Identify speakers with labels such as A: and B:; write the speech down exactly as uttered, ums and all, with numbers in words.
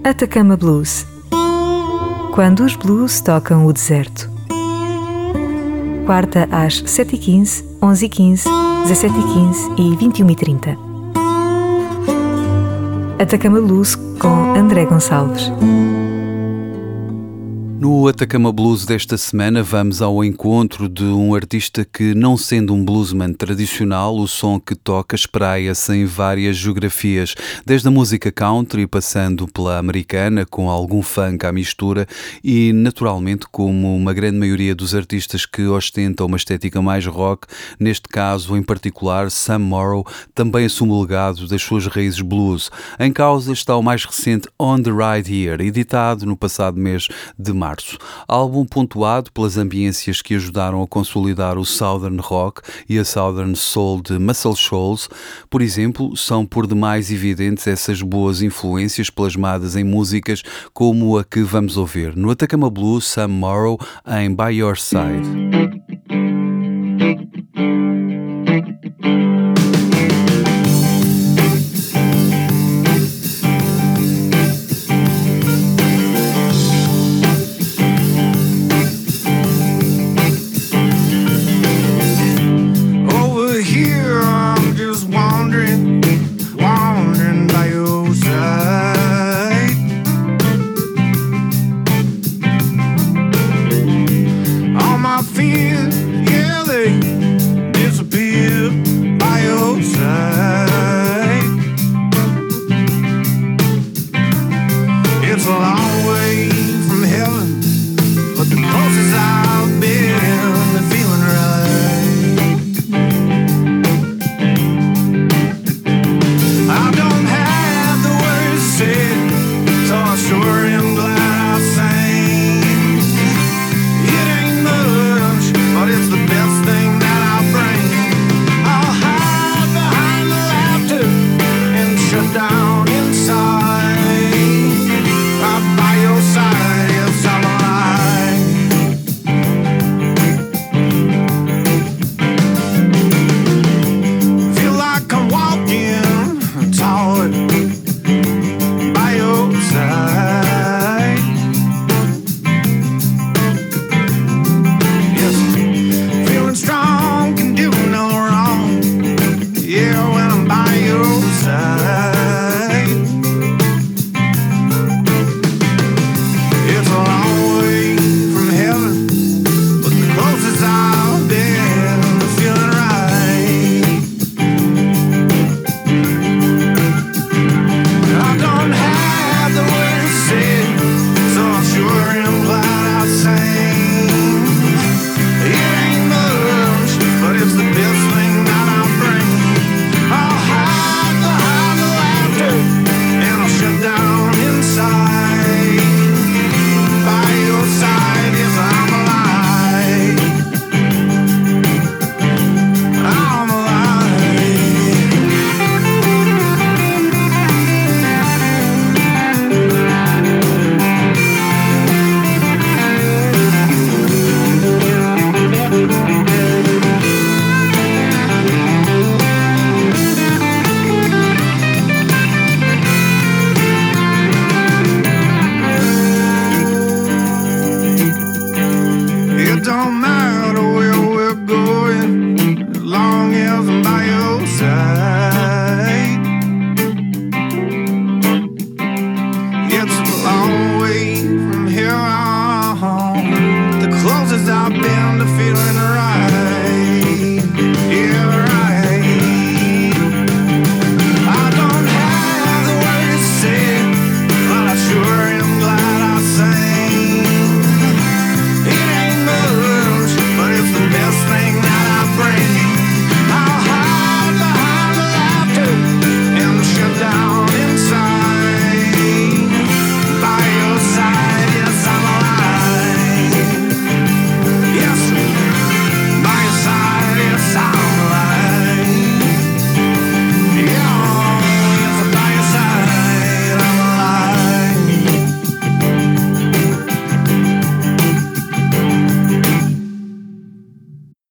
A: Atacama Blues. Quando os blues tocam o deserto. Quarta às sete e quinze, onze e quinze, dezassete e quinze e vinte e uma e trinta. Atacama Blues com André Gonçalves.
B: No Atacama Blues desta semana vamos ao encontro de um artista que, não sendo um bluesman tradicional, o som que toca espraia-se em várias geografias, desde a música country, passando pela americana, com algum funk à mistura e, naturalmente, como uma grande maioria dos artistas que ostentam uma estética mais rock, neste caso em particular, Sam Morrow também assume o legado das suas raízes blues. Em causa está o mais recente On the Ride Here, editado no passado mês de março. Álbum pontuado pelas ambiências que ajudaram a consolidar o Southern Rock e a Southern Soul de Muscle Shoals. Por exemplo, são por demais evidentes essas boas influências plasmadas em músicas como a que vamos ouvir. No Atacama Blues, Sam Morrow em By Your Side.
C: Don't matter where we're going, as long as I'm by your side.